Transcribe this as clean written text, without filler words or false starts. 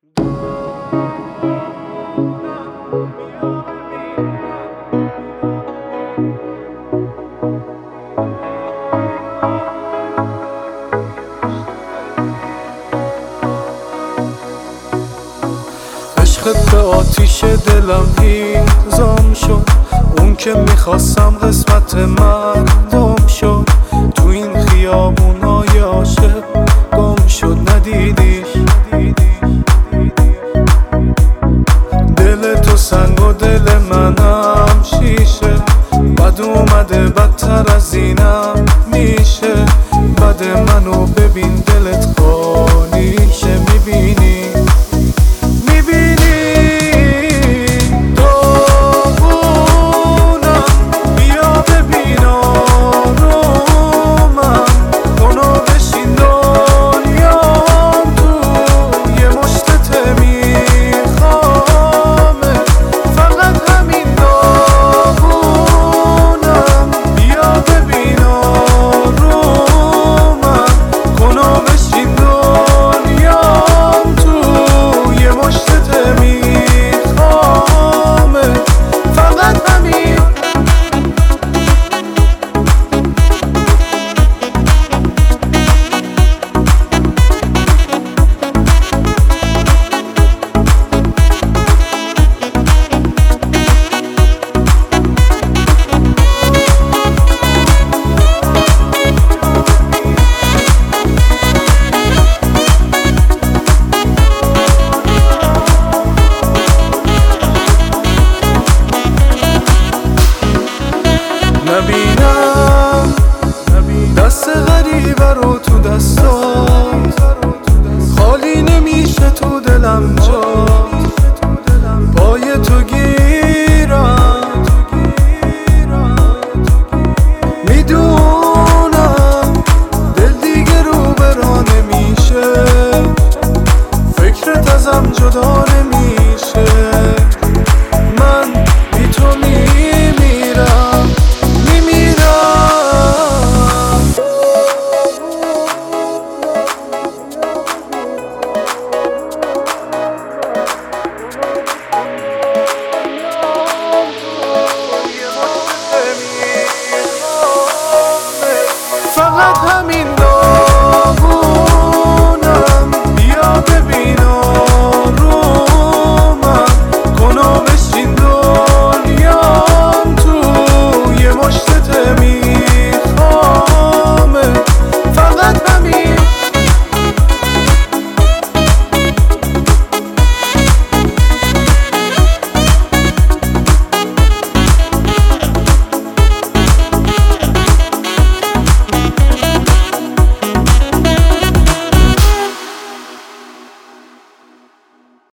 عشقت به آتیش دلم هیزم شد، اون که میخواستم قسمت مردم شد. تو این خیابونای عاشق گم شد، ندیدیش. دل تو سنگ و دل منم شیشه، بد اومده بدتر از اینم میشه. بد منو